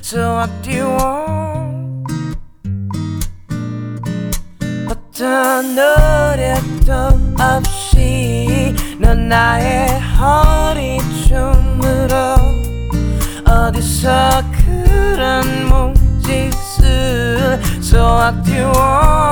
소확띄워 어떤 노력도 없이 넌 나의 허리춤으로 어디서 그런 몸짓을 소확띄워